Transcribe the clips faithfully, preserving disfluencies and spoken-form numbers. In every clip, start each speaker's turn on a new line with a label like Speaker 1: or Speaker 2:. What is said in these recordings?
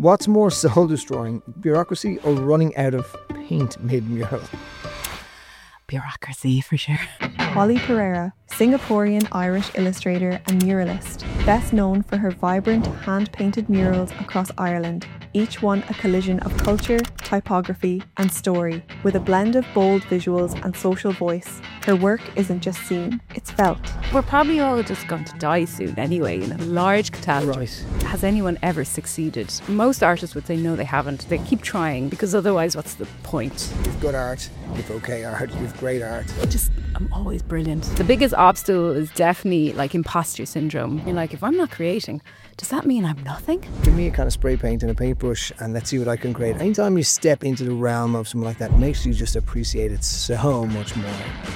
Speaker 1: What's more soul-destroying, bureaucracy or running out of paint mid-mural?
Speaker 2: Bureaucracy, for sure.
Speaker 3: Holly Pereira, Singaporean Irish illustrator and muralist, best known for her vibrant hand-painted murals across Ireland, each one a collision of culture, typography and story. With a blend of bold visuals and social voice, her work isn't just seen, it's felt.
Speaker 2: We're probably all just going to die soon anyway, in a large catastrophe.
Speaker 1: Right.
Speaker 2: Has anyone ever succeeded? Most artists would say no, they haven't. They keep trying, because otherwise what's the point?
Speaker 1: You've good art, you've okay art, you've great art.
Speaker 2: Just, I'm always brilliant. The biggest obstacle is definitely like imposter syndrome. You're like, if I'm not creating, does that mean I'm nothing?
Speaker 1: Give me a kind of spray paint and a paintbrush and let's see what I can create. Anytime you step into the realm of something like that, it makes you just appreciate it so much more.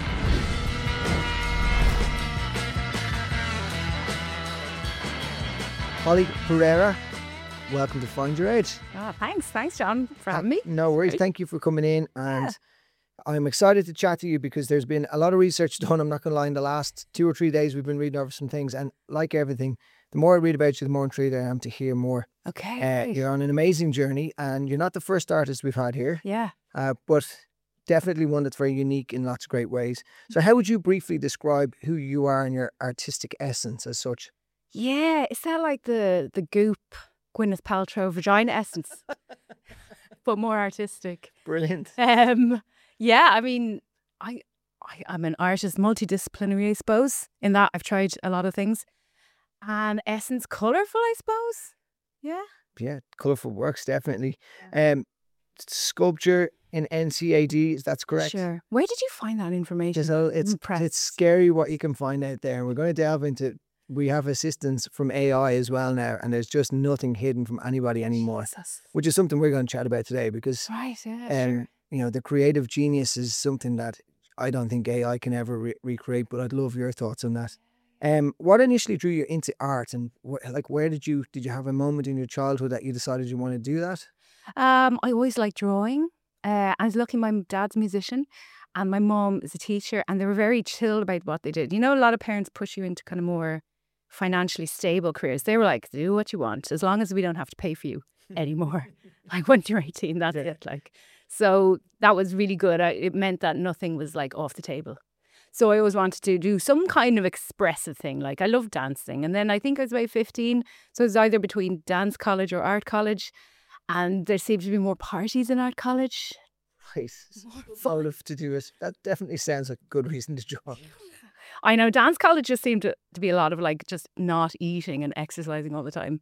Speaker 1: Holly Pereira, welcome to Find Your Edge.
Speaker 2: Oh, thanks. Thanks, John, for having me.
Speaker 1: No worries.
Speaker 2: Great.
Speaker 1: Thank you for coming in. And
Speaker 2: Yeah.
Speaker 1: I'm excited to chat to you because there's been a lot of research done. I'm not going to lie. In the last two or three days, we've been reading over some things. And like everything, the more I read about you, the more intrigued I am to hear more.
Speaker 2: Okay.
Speaker 1: Uh,
Speaker 2: great.
Speaker 1: you're on an amazing journey and you're not the first artist we've had here,
Speaker 2: Yeah.
Speaker 1: uh, but definitely one that's very unique in lots of great ways. So how would you briefly describe who you are and your artistic essence as such?
Speaker 2: Yeah. Is that like the, the goop Gwyneth Paltrow vagina essence? But more artistic.
Speaker 1: Brilliant.
Speaker 2: Um, yeah, I mean, I, I, I'm an artist, multidisciplinary, I suppose, in that I've tried a lot of things. And essence, colourful, I suppose. Yeah.
Speaker 1: Yeah, colourful works, definitely. Um, sculpture in N C A D, that's correct?
Speaker 2: Sure. Where did you find that information?
Speaker 1: So it's,
Speaker 2: Impressed.
Speaker 1: it's scary what you can find out there. And we're going to delve into, we have assistance from A I as well now, and there's just nothing hidden from anybody anymore,
Speaker 2: Jesus.
Speaker 1: which is something we're going to chat about today because
Speaker 2: Right, yeah,
Speaker 1: um,
Speaker 2: sure.
Speaker 1: you know, the creative genius is something that I don't think A I can ever re- recreate, but I'd love your thoughts on that. Um, what initially drew you into art, and wh- like where did you did you have a moment in your childhood that you decided you want to do that?
Speaker 2: Um, I always liked drawing. Uh, I was lucky my dad's a musician and my mom is a teacher, and they were very chill about what they did. You know, a lot of parents push you into kind of more financially stable careers. They were like, do what you want as long as we don't have to pay for you anymore. Like when you're eighteen, that's it. Like, so that was really good. I, it meant that nothing was like off the table. So I always wanted to do some kind of expressive thing. Like I loved dancing. And then I think I was about fifteen. So it was either between dance college or art college. And there seemed to be more parties in art college.
Speaker 1: Right, full of to do it. That definitely sounds like a good reason to draw.
Speaker 2: I know dance college just seemed to, to be a lot of like just not eating and exercising all the time.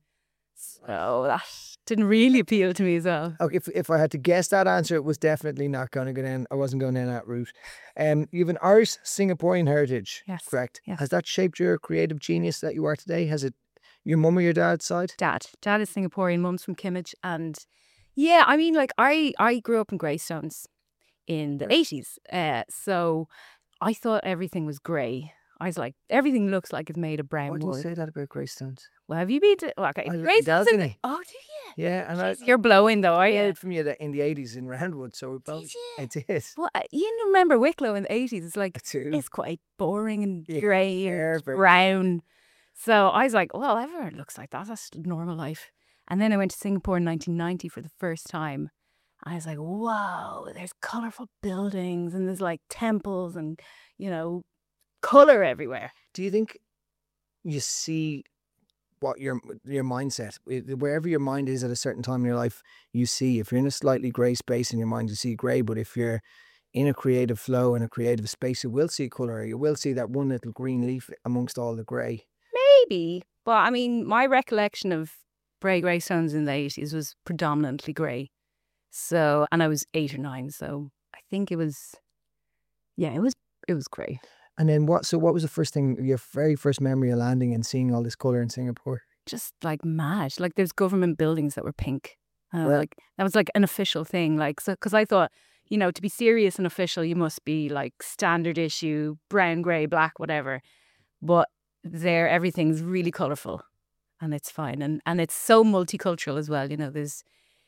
Speaker 2: So that didn't really appeal to me as well.
Speaker 1: Okay, if if I had to guess that answer, it was definitely not going to go down. I wasn't going down that route. Um, you have an Irish Singaporean heritage,
Speaker 2: Yes,
Speaker 1: correct?
Speaker 2: yes.
Speaker 1: Has that shaped your creative genius that you are today? Has it your mum or your dad's side?
Speaker 2: Dad. Dad is Singaporean, mum's from Kimmage. And yeah, I mean, like I, I grew up in Greystones in the eighties. Uh, so I thought everything was grey. I was like, everything looks like it's made of brown
Speaker 1: Why do you
Speaker 2: wood.
Speaker 1: say that about Greystones?
Speaker 2: Well, have you been to... Well, okay,
Speaker 1: I lived in
Speaker 2: Greystones in the-
Speaker 1: Dalgety.
Speaker 2: Oh, do you?
Speaker 1: Yeah, and I,
Speaker 2: You're blowing though, are
Speaker 1: I
Speaker 2: you?
Speaker 1: heard from you that in the eighties in Roundwood, so we both.
Speaker 2: you?
Speaker 1: I did.
Speaker 2: Well, uh, you remember Wicklow in the eighties. It's like,
Speaker 1: I do.
Speaker 2: it's quite boring and
Speaker 1: Yeah,
Speaker 2: grey
Speaker 1: yeah,
Speaker 2: and
Speaker 1: very-
Speaker 2: brown. So I was like, well, everyone looks like that. That's normal life. And then I went to Singapore in nineteen ninety for the first time. I was like, whoa, there's colourful buildings and there's like temples and, you know, colour everywhere.
Speaker 1: Do you think you see what your your mindset, wherever your mind is at a certain time in your life, you see, if you're in a slightly grey space in your mind, you see grey, but if you're in a creative flow and a creative space, you will see colour. You will see that one little green leaf amongst all the grey.
Speaker 2: Maybe. But I mean, my recollection of Bray Greystones in the eighties was predominantly grey. So, and I was eight or nine. So I think it was, yeah, it was, it was grey.
Speaker 1: And then what, so what was the first thing, your very first memory of landing and seeing all this colour in Singapore?
Speaker 2: Just like mad. Like there's government buildings that were pink. Uh,
Speaker 1: Well-
Speaker 2: like that was like an official thing. Like, so, cause I thought, you know, to be serious and official, you must be like standard issue, brown, grey, black, whatever. But there, everything's really colourful and it's fine. And, and it's so multicultural as well. You know, there's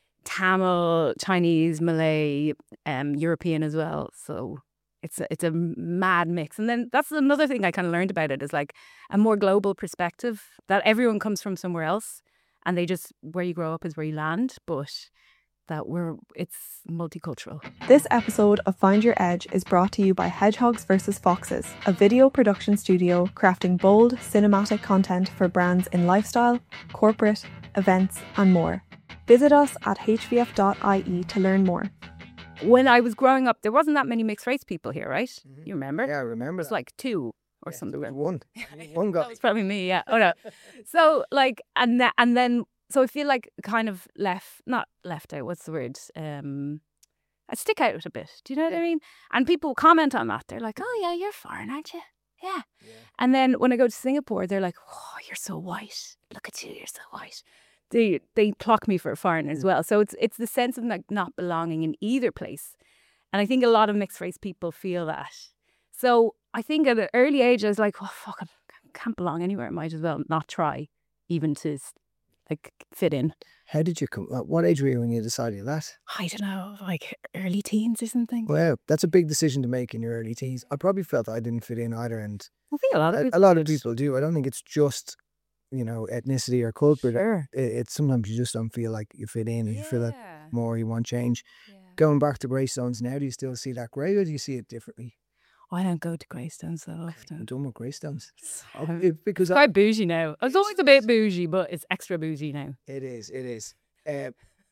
Speaker 2: Tamil, Chinese, Malay, um, European as well. So it's a, it's a mad mix. And then that's another thing I kind of learned about it is like a more global perspective that everyone comes from somewhere else. and they just, where you grow up is where you land, but that we're, it's multicultural.
Speaker 3: This episode of Find Your Edge is brought to you by Hedgehogs versus Foxes, a video production studio crafting bold, cinematic content for brands in lifestyle, corporate, events, and more. Visit us at h v f dot i e to learn more.
Speaker 2: When I was growing up, there wasn't that many mixed race people here, right?
Speaker 1: Mm-hmm.
Speaker 2: You remember?
Speaker 1: Yeah, I remember.
Speaker 2: It was
Speaker 1: that.
Speaker 2: like two or
Speaker 1: Yeah,
Speaker 2: something.
Speaker 1: there was one, one guy.
Speaker 2: That was probably me, yeah. Oh no. So like, and th- and then, so I feel like kind of left, not left out. What's the word? Um, I stick out a bit. Do you know what I mean? And people comment on that. They're like, "Oh yeah, you're foreign, aren't you?" Yeah.
Speaker 1: Yeah.
Speaker 2: And then when I go to Singapore, they're like, "Oh, you're so white. Look at you, you're so white." They they clock me for a foreigner as well. So it's it's the sense of like not belonging in either place. And I think a lot of mixed race people feel that. So I think at an early age, I was like, "Oh fuck, I can't belong anywhere. I might as well not try, even to like fit in."
Speaker 1: How did you come? What age were you when you decided that?
Speaker 2: I don't know, like early teens or something.
Speaker 1: Well, that's a big decision to make in your early teens. I probably felt I didn't fit in either, and
Speaker 2: I think a lot of
Speaker 1: a,
Speaker 2: people
Speaker 1: a lot of
Speaker 2: did.
Speaker 1: people do. I don't think it's just, you know, ethnicity or culture.
Speaker 2: Sure.
Speaker 1: It, it's sometimes you just don't feel like you fit in, and you feel that
Speaker 2: Yeah.
Speaker 1: more you want change.
Speaker 2: Yeah.
Speaker 1: Going back to Greystones now, do you still see that grey, or do you see it differently?
Speaker 2: I don't go to Greystones so
Speaker 1: I'm
Speaker 2: often.
Speaker 1: done with Greystones. Oh,
Speaker 2: Um,
Speaker 1: it- because
Speaker 2: It's
Speaker 1: I,
Speaker 2: quite bougie now. I was always a bit bougie, but it's extra bougie now.
Speaker 1: it is, it is. Uh,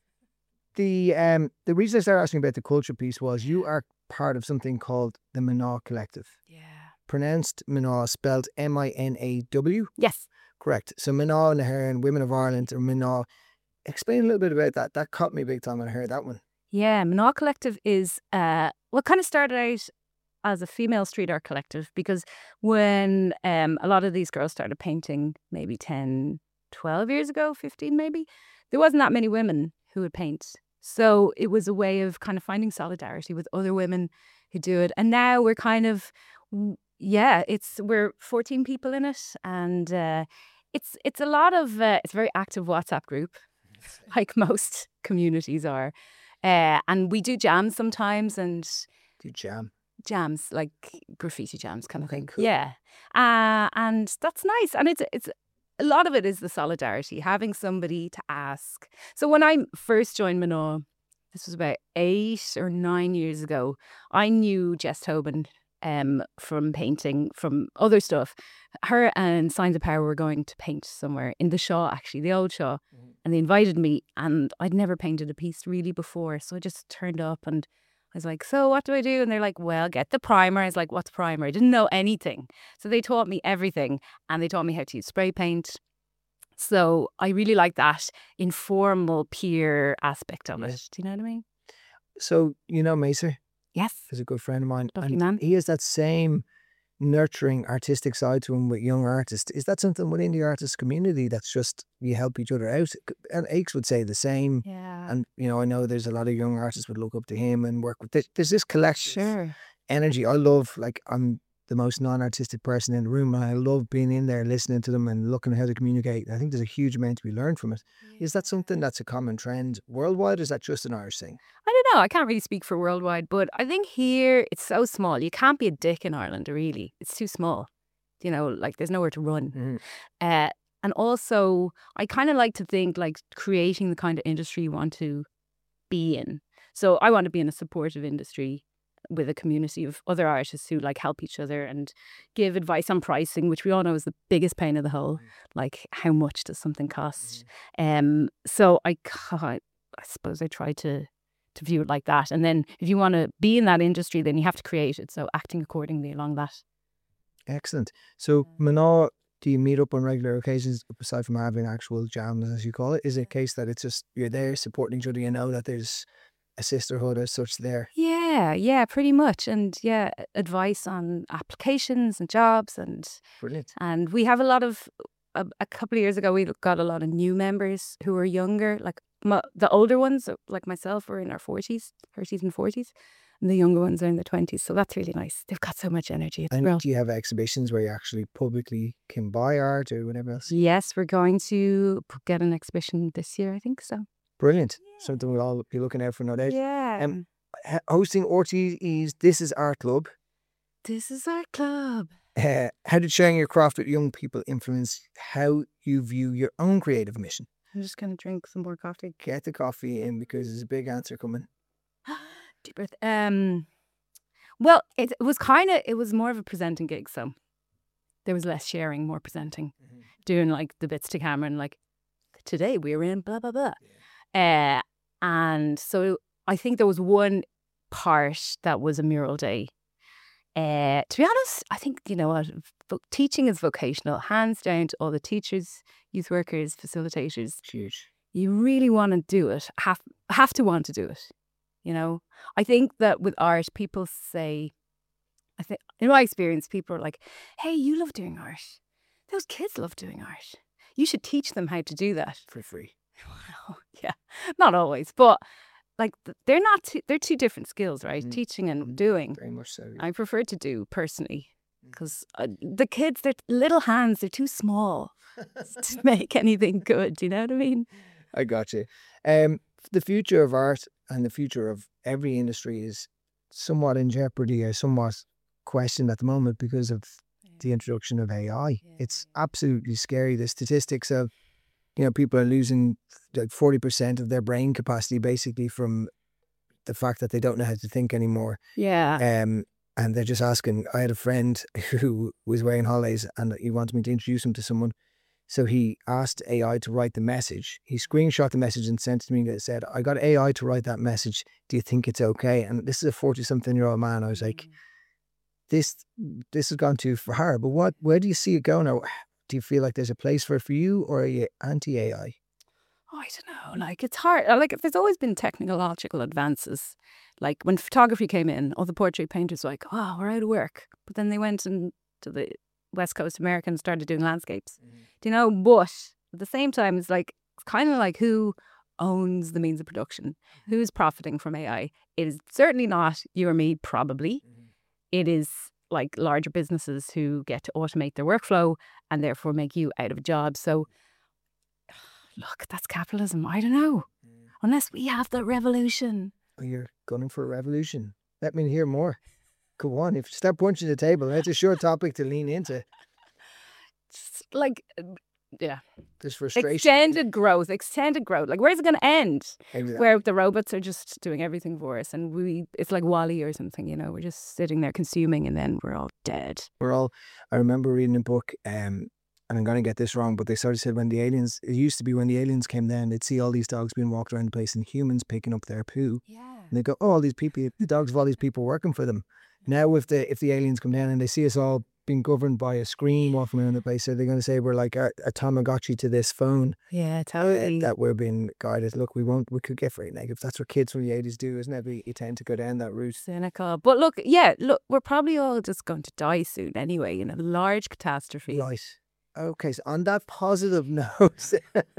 Speaker 1: the um the reason I started asking about the culture piece was you are part of something called the Manaw Collective.
Speaker 2: Yeah.
Speaker 1: Pronounced Manaw, spelled M I N A W.
Speaker 2: Yes.
Speaker 1: Correct. So Manaw Naharan, Women of Ireland, or Manaw. Explain a little bit about that. That caught me big time when I heard that one.
Speaker 2: Yeah, Manaw Collective is uh what kind of started out as a female street art collective, because when um a lot of these girls started painting maybe ten, twelve years ago, fifteen maybe, there wasn't that many women who would paint. So it was a way of kind of finding solidarity with other women who do it. And now we're kind of, w- yeah, it's we're fourteen people in it, and uh, it's it's a lot of uh, it's a very active WhatsApp group, like most communities are, uh, and we do jams sometimes, and
Speaker 1: Do you jam?
Speaker 2: jams like graffiti jams kind of
Speaker 1: Okay,
Speaker 2: thing.
Speaker 1: cool.
Speaker 2: Yeah, uh, and that's nice, and it's it's. A lot of it is the solidarity, having somebody to ask. So when I first joined Manaw, this was about eight or nine years ago, I knew Jess Tobin um, from painting, from other stuff. Her and Signs of Power were going to paint somewhere in the Shaw, actually, the old Shaw.
Speaker 1: Mhm.
Speaker 2: And they invited me, and I'd never painted a piece really before. So I just turned up and I was like, "So what do I do?" And they're like, "Well, get the primer." I was like, "What's primer?" I didn't know anything. So they taught me everything, and they taught me how to use spray paint. So I really like that informal peer aspect of
Speaker 1: Yeah.
Speaker 2: it. Do you know what I mean?
Speaker 1: So, you know Macer
Speaker 2: Yes.
Speaker 1: is a good friend of mine.
Speaker 2: Lovely
Speaker 1: and
Speaker 2: man.
Speaker 1: he has that same nurturing artistic side to him with young artists. Is that something within the artist community that's just you help each other out? And Aches would say the same.
Speaker 2: Yeah.
Speaker 1: And, you know, I know there's a lot of young artists would look up to him and work with this. There's this collective
Speaker 2: Sure.
Speaker 1: energy. I love, like, I'm the most non-artistic person in the room, and I love being in there, listening to them and looking at how to communicate. I think there's a huge amount to be learned from it. Is that something that's a common trend worldwide, or is that just an Irish thing?
Speaker 2: I don't know. I can't really speak for worldwide, but I think here it's so small. You can't be a dick in Ireland, really. It's too small. You know, like there's nowhere to run.
Speaker 1: Mhm.
Speaker 2: Uh, and also, I kind of like to think like creating the kind of industry you want to be in. So I want to be in a supportive industry with a community of other artists who like help each other and give advice on pricing, which we all know is the biggest pain of the whole. Like, how much does something cost? Um, so I, ca- I suppose I try to to view it like that. And then if you want to be in that industry, then you have to create it. So acting accordingly along that.
Speaker 1: Excellent. So, Manaw, do you meet up on regular occasions, aside from having actual jams, as you call it? Is it a case that it's just you're there supporting each other, you know that there's a sisterhood as such there?
Speaker 2: Yeah, yeah, pretty much. And yeah, advice on applications and jobs. And
Speaker 1: Brilliant.
Speaker 2: and we have a lot of, a, a couple of years ago, we got a lot of new members who are younger. Like my, the older ones, like myself, were in our forties, thirties and forties. And the younger ones are in their twenties. So that's really nice. They've got so much energy. It's
Speaker 1: And
Speaker 2: real.
Speaker 1: do you have exhibitions where you actually publicly can buy art or whatever else?
Speaker 2: Yes, we're going to p- get an exhibition this year, I think so.
Speaker 1: Brilliant. Something we'll all be looking out for, no doubt.
Speaker 2: Yeah.
Speaker 1: Um, H- hosting R T E's This Is Art Club.
Speaker 2: This is our club.
Speaker 1: Uh, how did sharing your craft with young people influence how you view your own creative mission?
Speaker 2: I'm just going to drink some more coffee.
Speaker 1: Get the coffee in because there's a big answer coming.
Speaker 2: Deep breath. Um, well, it, it was kind of, it was more of a presenting gig. So there was less sharing, more presenting, mm-hmm. doing like the bits to camera and like, today we're in blah, blah, blah. Yeah. Uh, and so I think there was one part that was a mural day. Uh, to be honest, I think, you know what, teaching is vocational, hands down to all the teachers, youth workers, facilitators.
Speaker 1: Huge.
Speaker 2: You really want to do it, have, have to want to do it. You know, I think that with art, people say, I think in my experience, people are like, hey, you love doing art. Those kids love doing art. You should teach them how to do that.
Speaker 1: For free.
Speaker 2: Well, yeah, not always, but like they're not, two, they're two different skills, right? Mm. Teaching and mm. doing.
Speaker 1: Very much so. Yeah.
Speaker 2: I prefer to do personally because uh, the kids, their little hands, they're too small to make anything good. Do you know what I mean?
Speaker 1: I got you. Um, the future of art and the future of every industry is somewhat in jeopardy or somewhat questioned at the moment because of yeah. the introduction of A I. Yeah. It's absolutely scary. The statistics of, you know, people are losing like forty percent of their brain capacity basically from the fact that they don't know how to think anymore.
Speaker 2: Yeah.
Speaker 1: Um, and they're just asking, I had a friend who was away on holidays and he wanted me to introduce him to someone. So he asked A I to write the message. He screenshot the message and sent it to me and said, I got A I to write that message. Do you think it's okay? And this is a forty-something-year-old man. I was like, this this has gone too far. But what? Where do you see it going? Or do you feel like there's a place for it for you, or are you anti-A I?
Speaker 2: Oh, I don't know. Like, it's hard. Like, there's always been technological advances. Like, when photography came in, all the portrait painters were like, oh, we're out of work. But then they went and to the West Coast America and started doing landscapes. Mm-hmm. Do you know? But at the same time, it's like, it's kind of like who owns the means of production? Mm-hmm. Who's profiting from A I? It is certainly not you or me, probably. Mm-hmm. It is like larger businesses who get to automate their workflow and therefore make you out of a job. So look, that's capitalism. I don't know. Mm. Unless we have the revolution.
Speaker 1: Oh, you're gunning for a revolution. Let me hear more. Go on. If you start punching the table, that's a sure topic to lean into.
Speaker 2: Just like, yeah.
Speaker 1: There's frustration.
Speaker 2: Extended growth, extended growth. Like, where's it going to end?
Speaker 1: Exactly.
Speaker 2: Where the robots are just doing everything for us. And we, it's like WALL-E or something, you know, we're just sitting there consuming and then we're all dead.
Speaker 1: We're all, I remember reading a book, um, and I'm going to get this wrong, but they sort of said when the aliens, it used to be when the aliens came down, they'd see all these dogs being walked around the place and humans picking up their poo.
Speaker 2: Yeah.
Speaker 1: And they go, oh, all these people, the dogs of all these people working for them. Now, if the if the aliens come down and they see us all being governed by a screen walking around the place, are they going to say we're like a, a Tamagotchi to this phone?
Speaker 2: Yeah, totally.
Speaker 1: Uh, that we're being guided. Look, we won't, we could get very negative. That's what kids from the eighties do, isn't it? We, you tend to go down that route.
Speaker 2: Cynical. But look, yeah, look, we're probably all just going to die soon anyway, in a large catastrophe.
Speaker 1: Right. Okay, so on that positive note,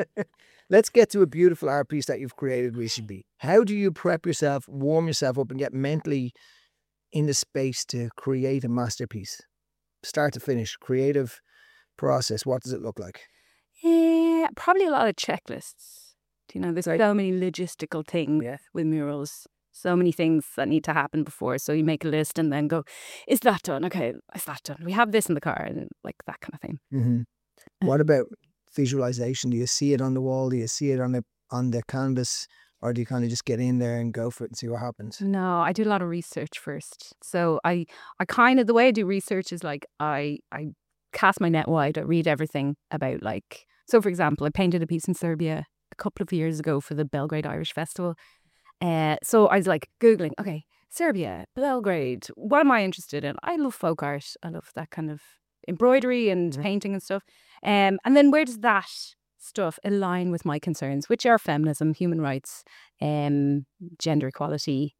Speaker 1: let's get to a beautiful art piece that you've created recently. How do you prep yourself, warm yourself up and get mentally in the space to create a masterpiece? Start to finish, creative process. What does it look like?
Speaker 2: Yeah, probably a lot of checklists. You know, there's right. so many logistical things
Speaker 1: yeah.
Speaker 2: with murals. So many things that need to happen before. So you make a list and then go, is that done? Okay, is that done? We have this in the car, and like that kind of thing.
Speaker 1: Mm-hmm. What about visualization? Do you see it on the wall? Do you see it on the on the canvas? Or do you kind of just get in there and go for it and see what happens?
Speaker 2: No, I do a lot of research first. So I, I kind of, the way I do research is like I, I cast my net wide. I read everything about like, so for example, I painted a piece in Serbia a couple of years ago for the Belgrade Irish Festival. Uh, so I was like Googling, okay, Serbia, Belgrade, what am I interested in? I love folk art. I love that kind of embroidery and mm-hmm. painting and stuff. Um, and then where does that stuff align with my concerns, which are feminism, human rights, um, gender equality.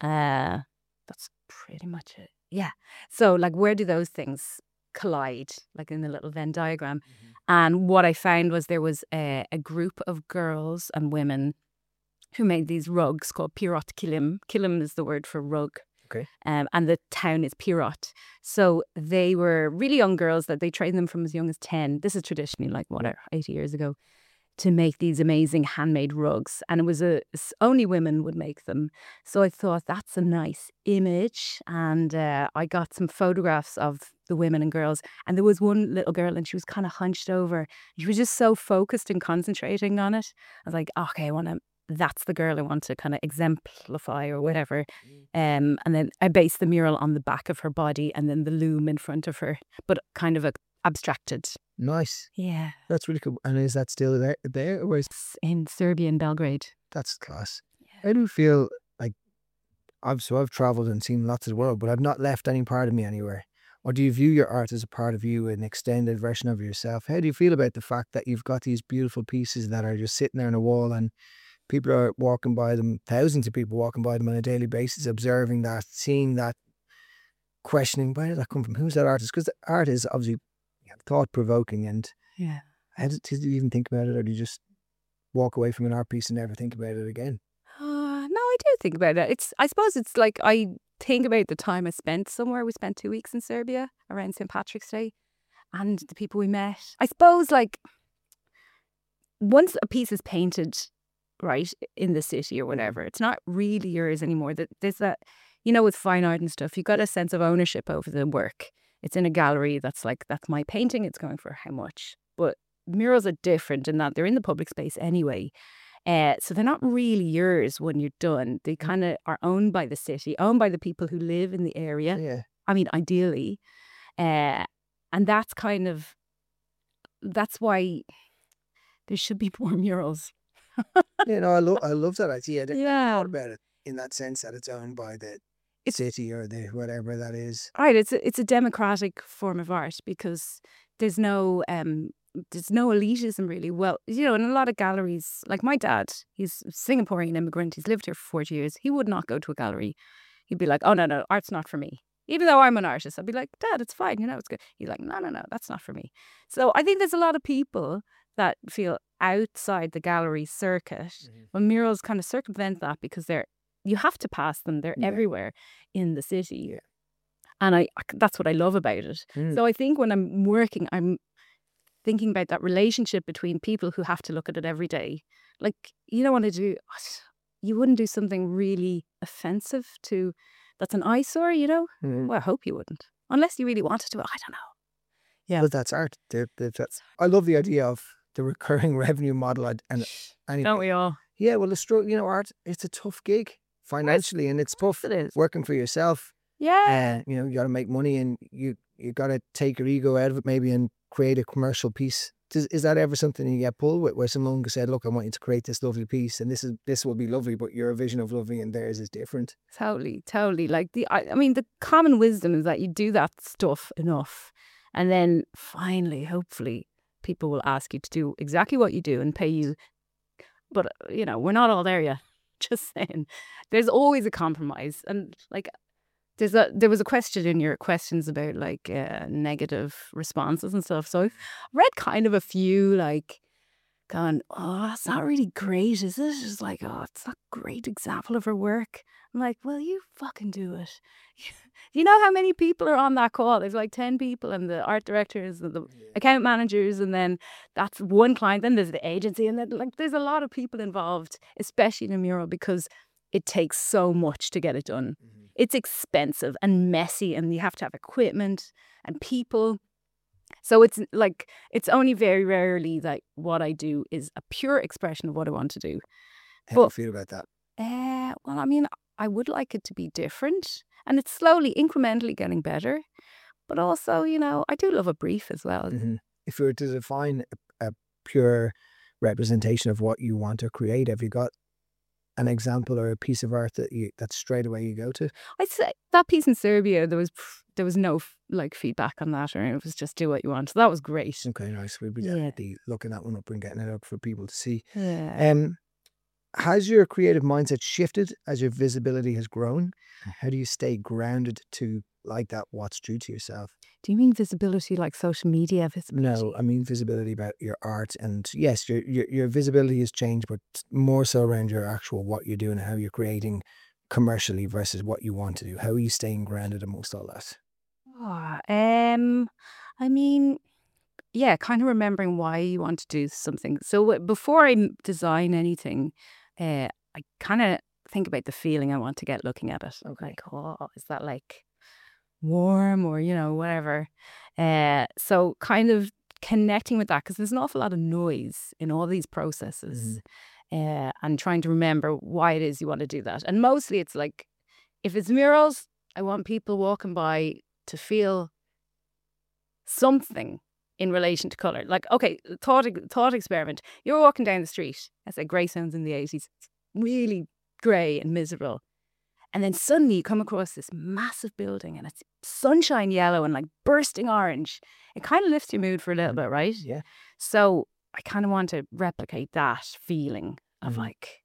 Speaker 2: Uh, that's pretty much it. Yeah. So like, where do those things collide, like in the little Venn diagram? Mm-hmm. And what I found was there was a, a group of girls and women who made these rugs called Pirot Kilim. Kilim is the word for rug.
Speaker 1: Okay.
Speaker 2: Um, and the town is Pirot. So they were really young girls that they trained them from as young as ten. This is traditionally like, whatever, eighty years ago. to make these amazing handmade rugs. And it was a, s- only women would make them. So I thought that's a nice image. And uh, I got some photographs of the women and girls. And there was one little girl and she was kind of hunched over. She was just so focused and concentrating on it. I was like, okay, I want to, that's the girl I want to kind of exemplify or whatever. Um, and then I based the mural on the back of her body and then the loom in front of her, but kind of a abstracted.
Speaker 1: Nice.
Speaker 2: Yeah.
Speaker 1: That's really cool. And is that still there? There, or is
Speaker 2: It's in Serbia in Belgrade.
Speaker 1: that's class? I do feel like I've so I've traveled and seen lots of the world, but I've not left any part of me anywhere. Or do you view your art as a part of you, an extended version of yourself? How do you feel about the fact that you've got these beautiful pieces that are just sitting there on a wall and people are walking by them, thousands of people walking by them on a daily basis, observing that, seeing that, questioning, where did that come from? Who's that artist? Because art is obviously thought provoking. And
Speaker 2: Yeah.
Speaker 1: how did, did you even think about it, or do you just walk away from an art piece and never think about it again?
Speaker 2: Uh, no, I do think about it. It's, I suppose it's like I think about the time I spent somewhere. We spent two weeks in Serbia around Saint Patrick's Day and the people we met. I suppose like once a piece is painted, right, in the city or whatever, it's not really yours anymore. That There's that, you know, with fine art and stuff, you got a sense of ownership over the work. It's in a gallery that's like, that's my painting, it's going for how much. But murals are different in that they're in the public space anyway. Uh, so they're not really yours when you're done. They kind of are owned by the city, owned by the people who live in the area.
Speaker 1: Yeah.
Speaker 2: I mean, ideally. Uh, and that's kind of, that's why there should be more murals.
Speaker 1: Yeah, no, I love I love that idea. I didn't
Speaker 2: Yeah.
Speaker 1: thought about it in that sense that it's owned by the city or the whatever that is.
Speaker 2: Right, it's a, it's a democratic form of art because there's no um there's no elitism really. Well, you know, in a lot of galleries, like my dad, he's a Singaporean immigrant. He's lived here for forty years. He would not go to a gallery. He'd be like, "Oh no, no, art's not for me." Even though I'm an artist, I'd be like, "Dad, it's fine. You know, it's good." He's like, "No, no, no, that's not for me." So I think there's a lot of people that feel outside the gallery circuit.
Speaker 1: Mhm.
Speaker 2: Well, murals kind of circumvent that because they're you have to pass them. They're
Speaker 1: Yeah.
Speaker 2: everywhere in the city.
Speaker 1: Yeah.
Speaker 2: And I I- that's what I love about it.
Speaker 1: Mm.
Speaker 2: So I think when I'm working, I'm thinking about that relationship between people who have to look at it every day. Like, you don't want to do, you wouldn't do something really offensive to, that's an eyesore, you know?
Speaker 1: Mm.
Speaker 2: Well, I hope you wouldn't. Unless you really wanted to. I don't know. Yeah.
Speaker 1: But that's art. The- the- that's- I love the idea of the recurring revenue model. And, and anyway,
Speaker 2: Don't we all?
Speaker 1: yeah, well, the stro- you know, art, it's a tough gig financially, and it's tough
Speaker 2: It is.
Speaker 1: working for yourself.
Speaker 2: Yeah.
Speaker 1: Uh, you know, you got to make money, and you you got to take your ego out of it maybe and create a commercial piece. Does, is that ever something you get pulled with, where someone said, "Look, I want you to create this lovely piece, and this is this will be lovely, but your vision of lovely and theirs is different."
Speaker 2: Totally, totally. Like the, I, I mean, the common wisdom is that you do that stuff enough, and then finally, hopefully, people will ask you to do exactly what you do and pay you. But uh, you know, we're not all there yet. Just saying, there's always a compromise, and like, there's a there was a question in your questions about like uh, negative responses and stuff. So I've read kind of a few like. Going, oh, that's not really great, is it? It's like, oh, it's not a great example of her work. I'm like, well, you fucking do it. You know how many people are on that call? There's like ten people and the art directors and the account managers, and then that's one client. Then there's the agency, and then like there's a lot of people involved, especially in a mural because it takes so much to get it done.
Speaker 1: Mm-hmm.
Speaker 2: It's expensive and messy, and you have to have equipment and people. So it's like, it's only very rarely that what I do is a pure expression of what I want to do.
Speaker 1: How do you
Speaker 2: But-
Speaker 1: feel about that?
Speaker 2: Uh, well, I mean, I would like it to be different. And it's slowly, incrementally getting better. But also, you know, I do love a brief as well.
Speaker 1: hmm If you were to define a, a pure representation of what you want to create, have you got an example or a piece of art that you that straight away you go to?
Speaker 2: I'd say that piece in Serbia, there was there was no like feedback on that, or it was just do what you want. So that was great.
Speaker 1: Okay, nice. We'll be
Speaker 2: Yeah.
Speaker 1: definitely looking that one up and getting it up for people to see.
Speaker 2: Yeah.
Speaker 1: Um, has your creative mindset shifted as your visibility has grown? How do you stay grounded to like that? What's true to yourself?
Speaker 2: Do you mean visibility like social media visibility?
Speaker 1: No, I mean visibility about your art, and yes, your your your visibility has changed, but more so around your actual what you're doing and how you're creating commercially versus what you want to do. How are you staying grounded amongst all that?
Speaker 2: Oh, um, I mean, yeah, kind of remembering why you want to do something. So w- before I m- design anything, uh, I kind of think about the feeling I want to get looking at it.
Speaker 1: Okay.
Speaker 2: Like, oh, is that like warm or, you know, whatever. Uh, so kind of connecting with that, because there's an awful lot of noise in all these processes, uh, and trying to remember why it is you want to do that. And mostly it's like, if it's murals, I want people walking by to feel something in relation to colour. Like, okay, thought thought experiment. You're walking down the street. I say Greystones in the eighties. It's really grey and miserable. And then suddenly you come across this massive building and it's sunshine yellow and like bursting orange. It kind of lifts your mood for a little bit, right?
Speaker 1: Yeah.
Speaker 2: So I kind of want to replicate that feeling of
Speaker 1: Mhm.
Speaker 2: like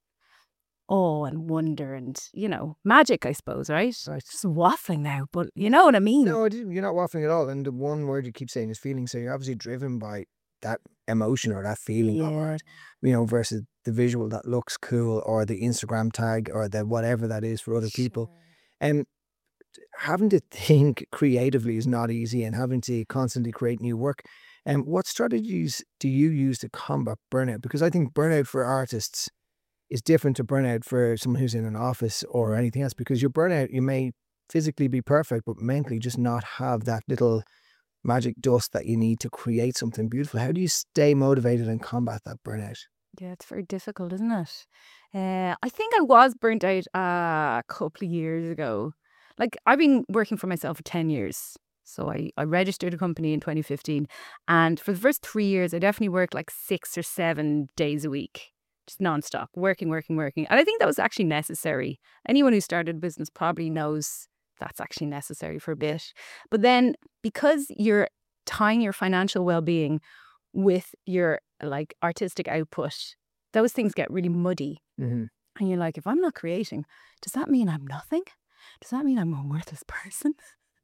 Speaker 2: awe and wonder and, you know, magic, I suppose, right?
Speaker 1: Right.
Speaker 2: Just waffling now, but you know what I mean?
Speaker 1: No, I didn't- you're not waffling at all. And the one word you keep saying is feeling. So you're obviously driven by that emotion or that feeling of
Speaker 2: Yeah.
Speaker 1: art, you know, versus the visual that looks cool or the Instagram tag or the whatever that is for other people. And having to think creatively is not easy, and having to constantly create new work. And what strategies do you use to combat burnout? Because I think burnout for artists is different to burnout for someone who's in an office or anything else, because your burnout, you may physically be perfect, but mentally just not have that little magic dust that you need to create something beautiful. How do you stay motivated and combat that burnout?
Speaker 2: Yeah, it's very difficult, isn't it? Uh, I think I was burnt out a couple of years ago. Like, I've been working for myself for ten years. So I, I registered a company in twenty fifteen. And for the first three years, I definitely worked like six or seven days a week, just nonstop, working, working, working. And I think that was actually necessary. Anyone who started a business probably knows that's actually necessary for a bit. But then because you're tying your financial well-being with your like artistic output, those things get really muddy.
Speaker 1: Mm-hmm.
Speaker 2: And you're like, if I'm not creating, does that mean I'm nothing? Does that mean I'm a worthless person?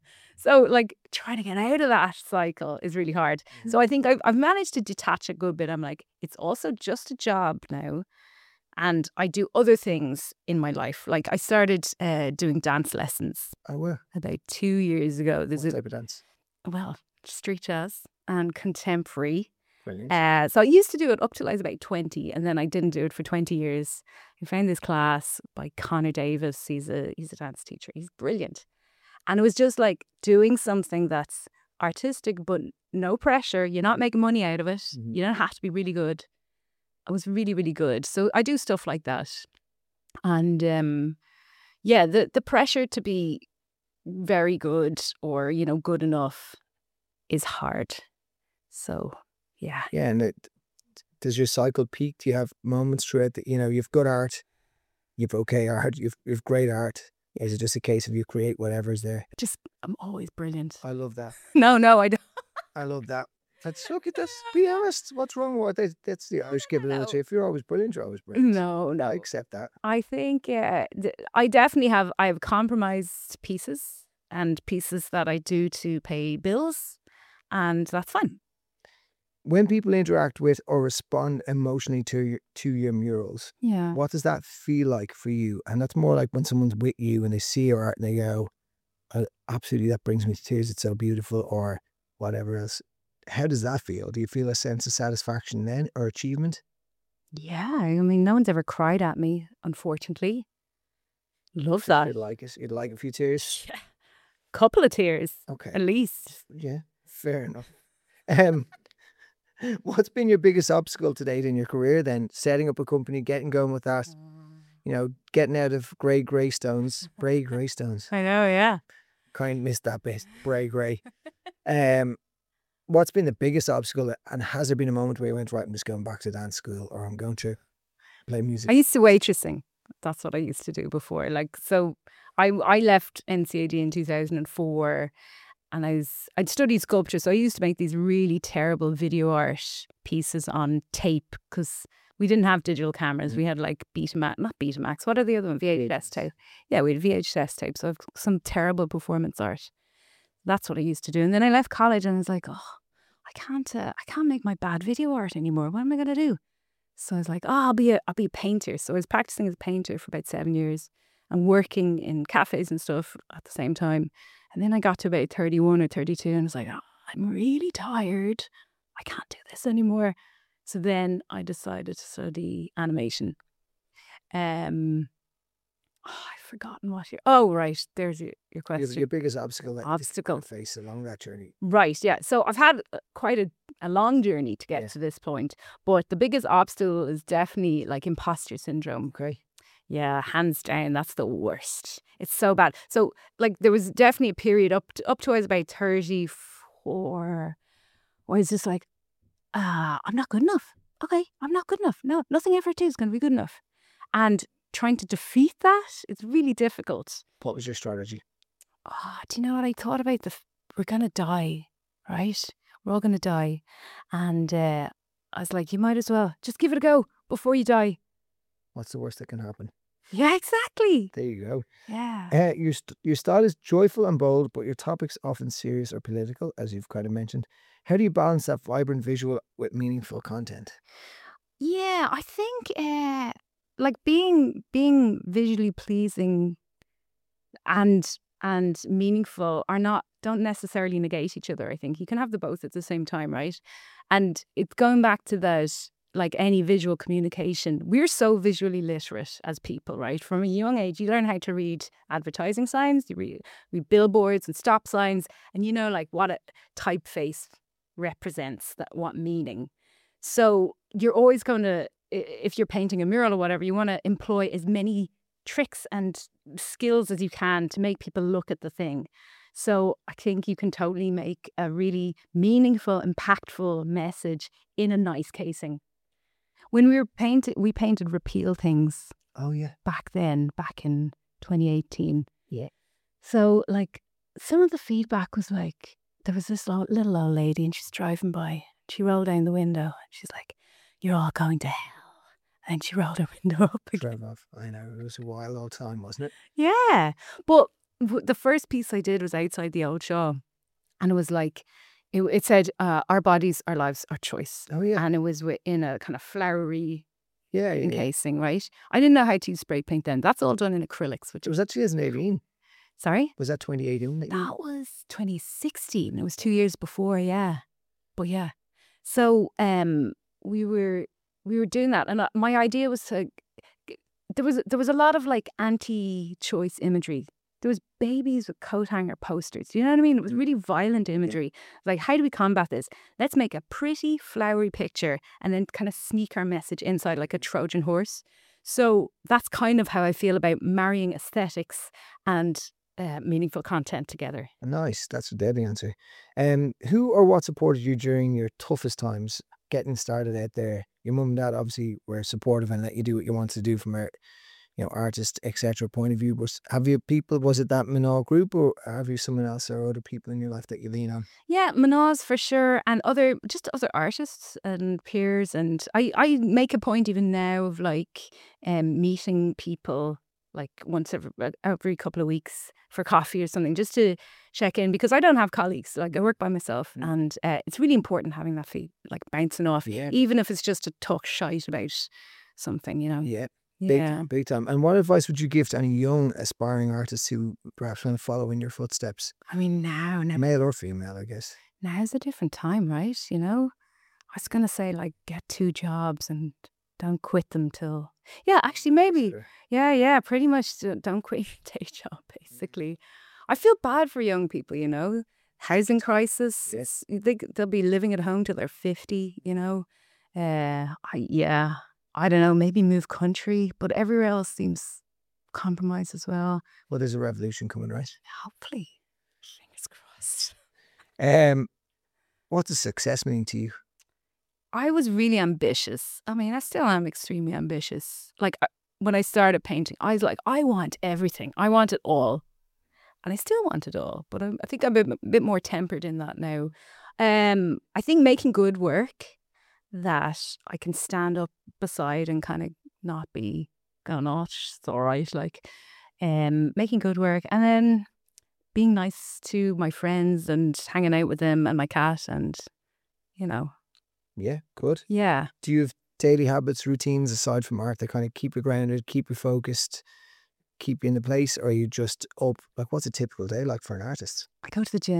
Speaker 2: So like trying to get out of that cycle is really hard. So I think I've, I've managed to detach a good bit. I'm like, it's also just a job now. And I do other things in my life. Like I started uh, doing dance lessons
Speaker 1: I will.
Speaker 2: about two years ago. There's
Speaker 1: What
Speaker 2: a,
Speaker 1: type of dance?
Speaker 2: well, street jazz and contemporary.
Speaker 1: Brilliant.
Speaker 2: Uh, so I used to do it up till I was about twenty, and then I didn't do it for twenty years. I found this class by Connor Davis. He's a he's a dance teacher. He's brilliant. And it was just like doing something that's artistic, but no pressure. You're not making money out of it.
Speaker 1: Mhm.
Speaker 2: You don't have to be really good. It was really, really good. So I do stuff like that. And um, yeah, the, the pressure to be very good or, you know, good enough is hard. So, yeah.
Speaker 1: Yeah, and it, does your cycle peak? Do you have moments throughout that, you know, you've good art, you've okay art, you've, you've great art. Is it just a case of you create whatever's there?
Speaker 2: Just, I'm always brilliant.
Speaker 1: I love that.
Speaker 2: No, no, I don't.
Speaker 1: I love that. Let's look at this. Be honest. What's wrong with it? That's the Irish capability. If you're always brilliant, you're always brilliant.
Speaker 2: No, no.
Speaker 1: I accept that.
Speaker 2: I think uh, th- I definitely have, I have compromised pieces and pieces that I do to pay bills, and that's fine.
Speaker 1: When people interact with or respond emotionally to your, to your murals,
Speaker 2: Yeah.
Speaker 1: what does that feel like for you? And that's more like when someone's with you and they see your art and they go, "Uh, absolutely, that brings me to tears. It's so beautiful," or whatever else. How does that feel? Do you feel a sense of satisfaction then or achievement?
Speaker 2: Yeah. I mean, no one's ever cried at me, unfortunately. Love that.
Speaker 1: You'd like it. You'd like a few tears.
Speaker 2: Yeah. Couple of tears,
Speaker 1: Okay.
Speaker 2: at least.
Speaker 1: Yeah, fair enough. Um, what's been your biggest obstacle to date in your career then? Setting up a company, getting going with that, you know, getting out of Grey Greystones, Bray Greystones.
Speaker 2: I know, yeah.
Speaker 1: Kind of missed that bit, Bray Grey. Um, what's been the biggest obstacle, and has there been a moment where you went, right, I'm just going back to dance school, or I'm going to play music?
Speaker 2: I used to waitressing. That's what I used to do before. Like, so I I left N C A D in two thousand four, and I was I'd studied sculpture, so I used to make these really terrible video art pieces on tape because we didn't have digital cameras.
Speaker 1: Mm.
Speaker 2: We had like Betamax, not Betamax. What are the other one? V H S tape. Yeah, we had V H S tape. So I've some terrible performance art. That's what I used to do. And then I left college, and I was like, oh, I can't uh, I can't make my bad video art anymore. What am I gonna do? So I was like, oh, I'll be a I'll be a painter. So I was practicing as a painter for about seven years and working in cafes and stuff at the same time. And then I got to about thirty-one or thirty-two, and I was like, oh, I'm really tired. I can't do this anymore. So then I decided to study animation. Um, oh, I've forgotten what your, oh, right. There's your, your
Speaker 1: Your,
Speaker 2: question.
Speaker 1: your biggest obstacle that
Speaker 2: Obstacle.
Speaker 1: you face along that journey.
Speaker 2: Right, yeah. So I've had uh, quite a, a long journey to get
Speaker 1: Yeah.
Speaker 2: to this point. But the biggest obstacle is definitely like imposter syndrome.
Speaker 1: Okay.
Speaker 2: Yeah, hands down, that's the worst. It's so bad. So, like, there was definitely a period up to, up to I was about thirty-four, where I was just like, ah, I'm not good enough. Okay, I'm not good enough. No, nothing I ever do is going to be good enough. And trying to defeat that, it's really difficult.
Speaker 1: What was your strategy?
Speaker 2: Oh, do you know what I thought about? The f- we're going to die, right? We're all going to die. And uh, I was like, you might as well just give it a go before you die.
Speaker 1: What's the worst that can happen?
Speaker 2: Yeah, exactly.
Speaker 1: There you go.
Speaker 2: Yeah.
Speaker 1: Uh, your, st- your style is joyful and bold, but your topics often serious or political, as you've kind of mentioned. How do you balance that vibrant visual with meaningful content?
Speaker 2: Yeah, I think uh, like being being visually pleasing and and meaningful are not don't necessarily negate each other. I think you can have the both at the same time, right? And it's going back to that, like any visual communication, we're so visually literate as people, right? From a young age, you learn how to read advertising signs, you read, read billboards and stop signs, and you know, like what a typeface represents, that what meaning. So you're always going to, if you're painting a mural or whatever, you want to employ as many tricks and skills as you can to make people look at the thing. So I think you can totally make a really meaningful, impactful message in a nice casing. When we were painting, we painted repeal things
Speaker 1: Oh, yeah.
Speaker 2: back then, back in twenty eighteen.
Speaker 1: Yeah.
Speaker 2: So like some of the feedback was like, there was this lo- little old lady and she's driving by. She rolled down the window and she's like, you're all going to hell. And she rolled her window up again.
Speaker 1: Drove off. I know. It was a wild old time, wasn't it?
Speaker 2: Yeah. But w- the first piece I did was outside the Old Shaw. And it was like, it, it said, uh, our bodies, our lives, our choice.
Speaker 1: Oh, yeah.
Speaker 2: And it was wi- in a kind of flowery
Speaker 1: Yeah. yeah, yeah.
Speaker 2: encasing, right? I didn't know how to use spray paint then. That's all done in acrylics, which
Speaker 1: Was that twenty eighteen?
Speaker 2: sorry?
Speaker 1: Was that twenty eighteen? that you-
Speaker 2: That was twenty sixteen. It was two years before, yeah. But yeah. So um, we were we were doing that, and uh, my idea was to there was there was a lot of like anti-choice imagery. There was babies with coat hanger posters. Do you know what I mean? It was really violent imagery. Like, how do we combat this? Let's make a pretty flowery picture and then kind of sneak our message inside like a Trojan horse. So that's kind of how I feel about marrying aesthetics and uh, meaningful content together.
Speaker 1: Nice. That's a deadly answer. Um, who or what supported you during your toughest times getting started out there? Your mum and dad obviously were supportive and let you do what you wanted to do from a, you know, artist, et cetera point of view. But have you people, was it that Minal group, or have you someone else or other people in your life that you lean on?
Speaker 2: Yeah, Manaz for sure, and other just other artists and peers, and I, I make a point even now of like um meeting people like once every every couple of weeks for coffee or something, just to check in, because I don't have colleagues. Like, I work by myself,
Speaker 1: Mm.
Speaker 2: and uh, it's really important having that feed like bouncing off,
Speaker 1: Yeah.
Speaker 2: even if it's just to talk shite about something, you know.
Speaker 1: Yeah. Big,
Speaker 2: Yeah.
Speaker 1: big time. And what advice would you give to any young aspiring artists who perhaps want to follow in your footsteps?
Speaker 2: I mean, now, now
Speaker 1: Male or female, I guess.
Speaker 2: now's a different time, right? You know, I was gonna say like get two jobs and don't quit them till. Yeah, actually, maybe.
Speaker 1: Sure.
Speaker 2: Yeah, yeah, pretty much d- don't quit your day job, basically. I feel bad for young people, you know. Housing crisis.
Speaker 1: Yeah.
Speaker 2: it's- You think they'll be living at home till they're fifty, you know. Uh, I, yeah, I don't know, maybe move country, but everywhere else seems compromised as well.
Speaker 1: Well, there's a revolution coming, right?
Speaker 2: Hopefully. Fingers crossed.
Speaker 1: Um, what does success mean to you?
Speaker 2: I was really ambitious. I mean, I still am extremely ambitious. Like, I- when I started painting, I was like, I want everything. I want it all. And I still want it all. But I'm, I think I'm a bit, bit more tempered in that now. Um, I think making good work that I can stand up beside and kind of not be going, oh, it's all right. Like, um, making good work. And then being nice to my friends and hanging out with them and my cat and, you know,
Speaker 1: Yeah, good.
Speaker 2: yeah.
Speaker 1: Do you have daily habits, routines aside from art that kind of keep you grounded, keep you focused, keep you in the place, or are you just up? Like, what's a typical day like for an artist?
Speaker 2: I go to the gym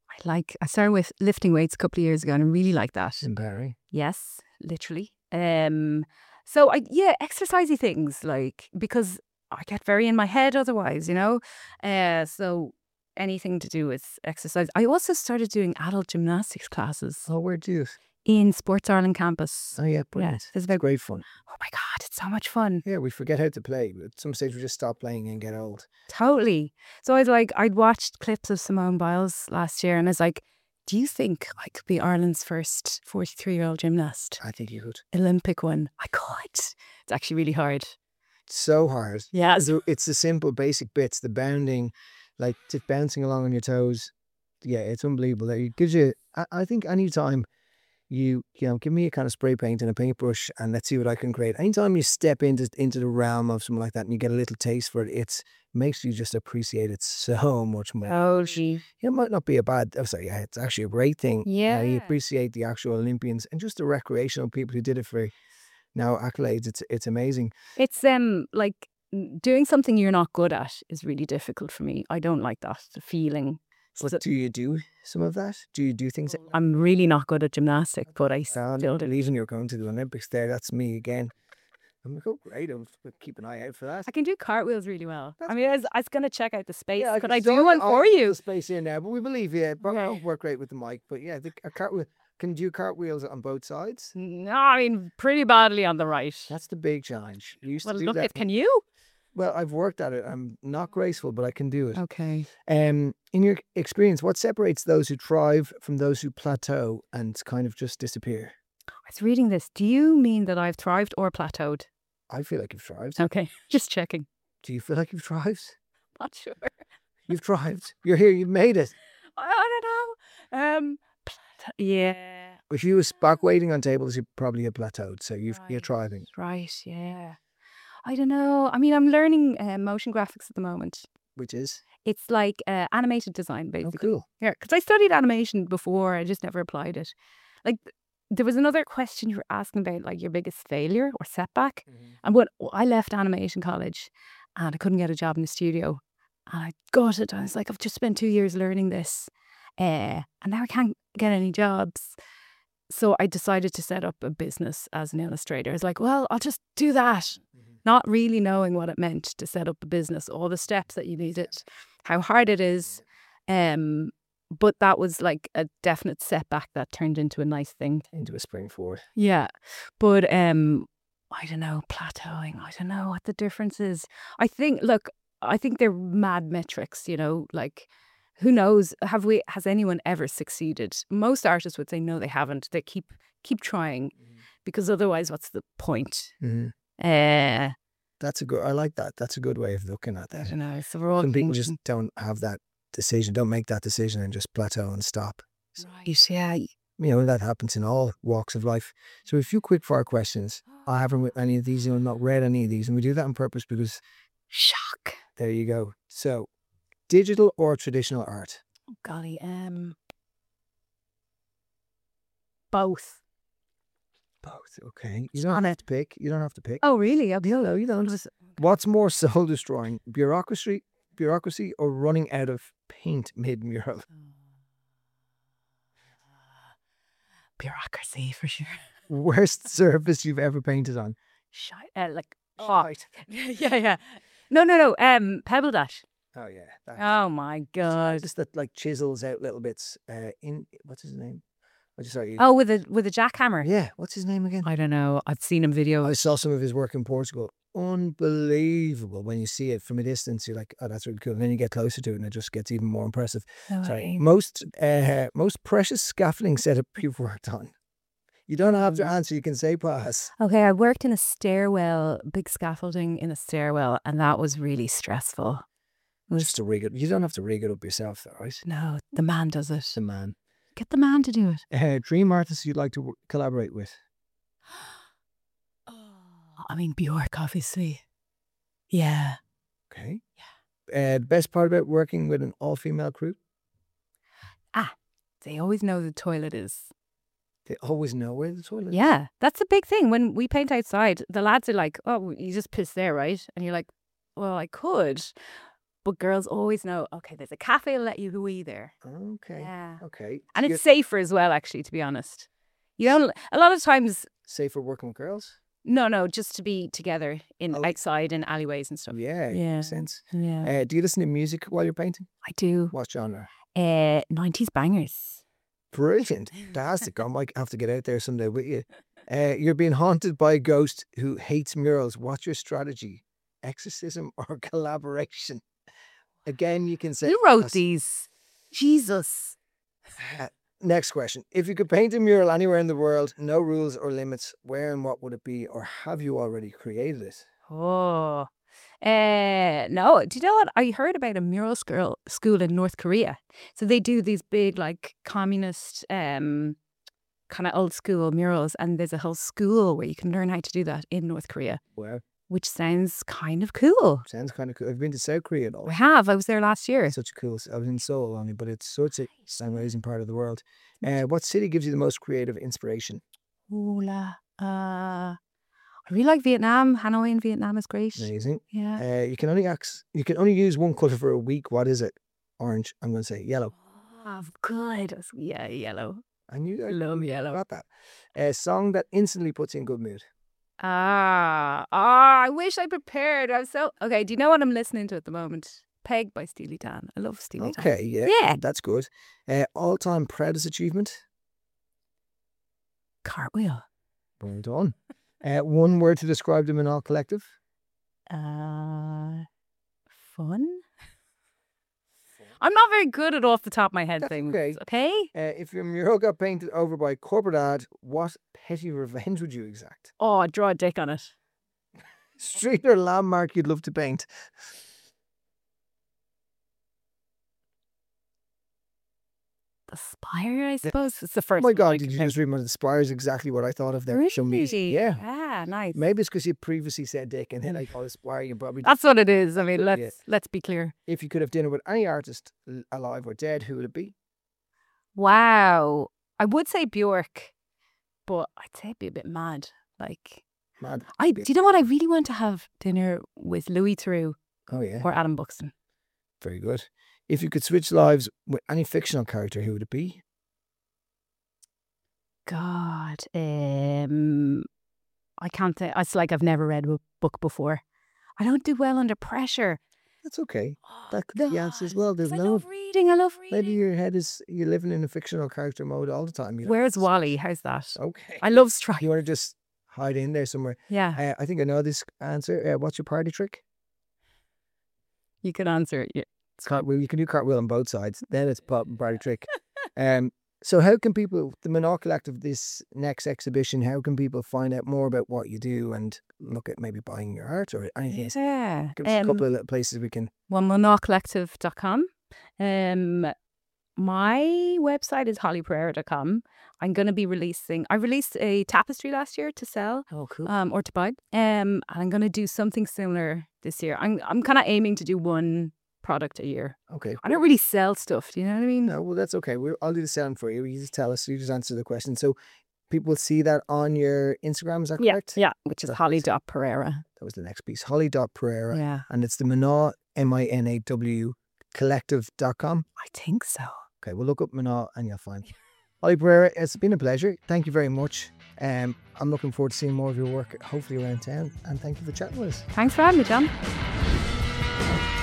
Speaker 2: I like, I started with lifting weights a couple of years ago and I really like that.
Speaker 1: In Barry.
Speaker 2: Yes, literally. Um, so I, yeah, exercisey things like, because I get very in my head otherwise, you know? Uh, so anything to do with exercise. I also started doing adult gymnastics classes
Speaker 1: Oh, where do you?
Speaker 2: in Sports Ireland campus.
Speaker 1: Oh, yeah, brilliant.
Speaker 2: there's
Speaker 1: It's
Speaker 2: about-
Speaker 1: great fun.
Speaker 2: Oh my God, it's so much fun.
Speaker 1: Yeah, we forget how to play. But at some stage, we just stop playing and get old.
Speaker 2: Totally. So I was like, I'd watched clips of Simone Biles last year and I was like, do you think I could be Ireland's first forty-three-year-old gymnast?
Speaker 1: I think you could.
Speaker 2: Olympic one. I could. It's actually really hard.
Speaker 1: It's so hard.
Speaker 2: Yeah.
Speaker 1: It's the, it's the simple, basic bits, the bounding, like just bouncing along on your toes. Yeah, it's unbelievable. It gives you, I, I think any time you, you know, give me a kind of spray paint and a paintbrush and let's see what I can create. Anytime you step into into the realm of something like that and you get a little taste for it, it's makes you just appreciate it so much more.
Speaker 2: Totally.
Speaker 1: It might not be a bad, I'm sorry, yeah, it's actually a great thing. Uh, you
Speaker 2: Yeah.
Speaker 1: appreciate the actual Olympians and just the recreational people who did it for now accolades. It's it's amazing.
Speaker 2: It's um like n- doing something you're not good at is really difficult for me. I don't like that, the feeling.
Speaker 1: But
Speaker 2: So-
Speaker 1: do you do some of that? Do you do things?
Speaker 2: I'm really not good at gymnastics, but I
Speaker 1: I
Speaker 2: still
Speaker 1: don't
Speaker 2: do.
Speaker 1: believe in you're going to the Olympics there. That's me again. I'm like, oh, great. I'll keep an eye out for that.
Speaker 2: I can do cartwheels really well.
Speaker 1: That's
Speaker 2: I mean, I was, I was going to check out the space.
Speaker 1: Yeah,
Speaker 2: Could
Speaker 1: can
Speaker 2: I
Speaker 1: start
Speaker 2: do one
Speaker 1: the-
Speaker 2: for
Speaker 1: I'll
Speaker 2: you?
Speaker 1: put the space in there, but we believe you. But
Speaker 2: Okay.
Speaker 1: don't work great with the mic. But yeah, the, a cartwheel can do cartwheels on both sides.
Speaker 2: No, I mean, pretty badly on the right.
Speaker 1: That's the big challenge. You used
Speaker 2: Well,
Speaker 1: to do
Speaker 2: look,
Speaker 1: that.
Speaker 2: at, can you?
Speaker 1: Well, I've worked at it. I'm not graceful, but I can do it.
Speaker 2: Okay.
Speaker 1: Um, in your experience, what separates those who thrive from those who plateau and kind of just disappear?
Speaker 2: I was reading this. Do you mean that I've thrived or plateaued?
Speaker 1: I feel like you've thrived.
Speaker 2: Okay, just checking.
Speaker 1: Do you feel like you've thrived?
Speaker 2: Not sure.
Speaker 1: You've thrived. You're here. You've made it.
Speaker 2: I, I don't know. Um, plate- yeah.
Speaker 1: If you was back waiting on tables, you probably have plateaued. So you've, you're
Speaker 2: Right.
Speaker 1: thriving.
Speaker 2: Right. Yeah. I don't know. I mean, I'm learning uh, motion graphics at the moment.
Speaker 1: Which is
Speaker 2: It's like uh, animated design,
Speaker 1: oh,
Speaker 2: basically.
Speaker 1: cool.
Speaker 2: Yeah, because I studied animation before, I just never applied it. Like, th- there was another question you were asking about, like your biggest failure or setback. And when I left animation college and I couldn't get a job in the studio, and I got it, I was like, I've just spent two years learning this, uh, and now I can't get any jobs. So I decided to set up a business as an illustrator. I was like, well, I'll just do that. Not really knowing what it meant to set up a business, all the steps that you needed, how hard it is. Um, but that was like a definite setback that turned into a nice thing.
Speaker 1: Into a spring forward.
Speaker 2: Yeah. But um, I don't know, plateauing. I don't know what the difference is. I think, look, I think they're mad metrics, you know, like who knows? Have we, has anyone ever succeeded? Most artists would say, no, they haven't. They keep, keep trying because otherwise what's the point?
Speaker 1: Mm-hmm.
Speaker 2: Uh,
Speaker 1: That's a good. I like that. That's a good way of looking at
Speaker 2: I
Speaker 1: that.
Speaker 2: don't know. So we're all
Speaker 1: Some people
Speaker 2: thinking-
Speaker 1: just don't have that decision. Don't make that decision and just plateau and stop.
Speaker 2: Right, yeah.
Speaker 1: You know that happens in all walks of life. So a few quick fire questions. I haven't with any of these. I've not read any of these, and we do that on purpose because
Speaker 2: Shock.
Speaker 1: there you go. So, digital or traditional art?
Speaker 2: Oh, golly. Um, both.
Speaker 1: Both. Okay. You don't have to pick. You don't have to pick.
Speaker 2: Oh, really? Okay.
Speaker 1: No, you don't. What's more soul destroying, bureaucracy, bureaucracy, or running out of paint mid mural?
Speaker 2: Bureaucracy for sure.
Speaker 1: Worst surface you've ever painted on?
Speaker 2: Shy, uh, like, oh,
Speaker 1: Shite.
Speaker 2: yeah, yeah. No, no, no. Um, Pebble Dash.
Speaker 1: Oh yeah. That's,
Speaker 2: Oh my god.
Speaker 1: just that like chisels out little bits. Uh, in what's his name? I just sorry.
Speaker 2: Oh, with a with a jackhammer.
Speaker 1: Yeah. What's his name again?
Speaker 2: I don't know. I've seen him video.
Speaker 1: I saw some of his work in Portugal. Unbelievable. When you see it from a distance, you're like, oh, that's really cool. And then you get closer to it and it just gets even more impressive.
Speaker 2: No
Speaker 1: Sorry.
Speaker 2: way.
Speaker 1: Most uh, most precious scaffolding setup you've worked on. You don't have to answer. You can say pass.
Speaker 2: Okay, I worked in a stairwell, big scaffolding in a stairwell, and that was really stressful. It was
Speaker 1: Just to rig it. You don't have to rig it up yourself, though, right?
Speaker 2: no, the man does it.
Speaker 1: The man.
Speaker 2: Get the man to do it.
Speaker 1: Uh, dream artist you'd like to w- collaborate with?
Speaker 2: I mean, Bjork, obviously. Yeah.
Speaker 1: Okay. Yeah. Uh, the best part about working with an all-female crew?
Speaker 2: They always know the toilet is.
Speaker 1: They always know where the toilet is.
Speaker 2: Yeah, that's a big thing. When we paint outside, the lads are like, oh, you just piss there, right? And you're like, well, I could, but girls always know, okay, there's a cafe will let you wee there.
Speaker 1: Okay.
Speaker 2: Yeah.
Speaker 1: Okay.
Speaker 2: And
Speaker 1: You-
Speaker 2: it's safer as well, actually, to be honest. You don't, a lot of times,
Speaker 1: safe for working with girls?
Speaker 2: no, no, just to be together in
Speaker 1: Oh.
Speaker 2: outside in alleyways and stuff.
Speaker 1: Yeah.
Speaker 2: Yeah.
Speaker 1: Makes sense.
Speaker 2: Yeah.
Speaker 1: Uh, do you listen to music while you're painting?
Speaker 2: I do.
Speaker 1: What genre?
Speaker 2: Uh, nineties bangers.
Speaker 1: Brilliant. Fantastic. I might have to get out there someday with you. Uh, you're being haunted by a ghost who hates murals. What's your strategy? Exorcism or collaboration? Again, you can say.
Speaker 2: Who wrote
Speaker 1: Yes.
Speaker 2: these? Jesus.
Speaker 1: Uh, next question. If you could paint a mural anywhere in the world, no rules or limits, where and what would it be? Or have you already created it?
Speaker 2: Oh. Uh, no, do you know what? I heard about a mural school, school in North Korea. So they do these big, like, communist, um, kind of old school murals. And there's a whole school where you can learn how to do that in North Korea,
Speaker 1: Wow.
Speaker 2: which sounds kind of cool.
Speaker 1: Sounds kind of cool. I've been to South Korea though.
Speaker 2: I have. I was there last year.
Speaker 1: It's such a cool. I was in Seoul only, but it's such a, it's an amazing part of the world. Uh, what city gives you the most creative inspiration?
Speaker 2: Ooh la. Uh, I really like Vietnam. Hanoi in Vietnam is great.
Speaker 1: Amazing.
Speaker 2: Yeah.
Speaker 1: Uh, you can only ax, you can only use one color for a week. What is it? Orange. I'm going to say yellow.
Speaker 2: Oh, good. Yeah, yellow.
Speaker 1: I knew I
Speaker 2: Love yellow.
Speaker 1: got that. A song that instantly puts you in good mood.
Speaker 2: Ah, ah, I wish I prepared. I'm so okay. Do you know what I'm listening to at the moment? Peg by Steely Dan. I love Steely Dan.
Speaker 1: Okay, yeah,
Speaker 2: Yeah.
Speaker 1: that's good. Uh, all-time proudest achievement.
Speaker 2: Cartwheel.
Speaker 1: Well done. Uh, one word to describe the Manal Collective.
Speaker 2: Uh, fun. I'm not very good at off the top of my head
Speaker 1: That's
Speaker 2: things.
Speaker 1: okay.
Speaker 2: Okay.
Speaker 1: Uh, if your mural got painted over by a corporate ad, what petty revenge would you exact?
Speaker 2: Oh, draw a dick on it.
Speaker 1: Street or landmark you'd love to paint?
Speaker 2: The spire, I suppose. It's the first.
Speaker 1: Oh my
Speaker 2: one I
Speaker 1: God,
Speaker 2: could
Speaker 1: did you
Speaker 2: think.
Speaker 1: just read my The Spire is exactly what I thought of there.
Speaker 2: Really?
Speaker 1: Show me. Yeah.
Speaker 2: Ah, nice.
Speaker 1: Maybe it's because you previously said Dick and then I called it Spire. You probably.
Speaker 2: That's what it is. I mean, let's
Speaker 1: Yeah.
Speaker 2: let's be clear.
Speaker 1: If you could have dinner with any artist, l- alive or dead, who would it be?
Speaker 2: Wow. I would say Bjork, but I'd say it'd be a bit mad. Like,
Speaker 1: Mad.
Speaker 2: I do you know what? I really want to have dinner with Louis Theroux
Speaker 1: Oh, yeah.
Speaker 2: or Adam Buxton.
Speaker 1: Very good. If you could switch lives with any fictional character, who would it be?
Speaker 2: God, um, I can't think. It's like I've never read a book before. I don't do well under pressure.
Speaker 1: That's okay. That could be the answer as well. There's
Speaker 2: I
Speaker 1: no.
Speaker 2: love reading. I love reading.
Speaker 1: Maybe your head is, you're living in a fictional character mode all the time. You know?
Speaker 2: Where's Wally? How's that?
Speaker 1: Okay.
Speaker 2: I love Strike.
Speaker 1: You want to just hide in there somewhere?
Speaker 2: Yeah,
Speaker 1: Uh, I think I know this answer. Uh, what's your party trick?
Speaker 2: you could answer it. Yeah.
Speaker 1: It's cartwheel. You can do cartwheel on both sides. Then it's pop party trick. Um. So how can people, the Manal Collective, this next exhibition, how can people find out more about what you do and look at maybe buying your art or anything? else?
Speaker 2: Yeah.
Speaker 1: Give us a
Speaker 2: Um,
Speaker 1: couple of little places we can.
Speaker 2: well, monarch collective dot com. Um, my website is holly pereira dot com. I'm going to be releasing, I released a tapestry last year to sell
Speaker 1: Oh, cool.
Speaker 2: um, or to buy. Um, and I'm going to do something similar this year. I'm, I'm kind of aiming to do one product a year.
Speaker 1: Okay.
Speaker 2: I don't really sell stuff. Do you know what I mean?
Speaker 1: No, well, that's okay. We're, I'll do the selling for you. You just tell us. You just answer the question. So people see that on your Instagram. Is that
Speaker 2: Yeah,
Speaker 1: correct?
Speaker 2: yeah, which is
Speaker 1: That's-
Speaker 2: holly dot pereira.
Speaker 1: That was the next piece. Holly.Pereira.
Speaker 2: Yeah,
Speaker 1: And it's the Manal, M I N A W, collective dot com.
Speaker 2: I think so.
Speaker 1: Okay, we'll look up Manal and you'll find it. Holly Pereira, it's been a pleasure. Thank you very much. Um, I'm looking forward to seeing more of your work, hopefully around town. And thank you for chatting with us.
Speaker 2: Thanks for having me, John.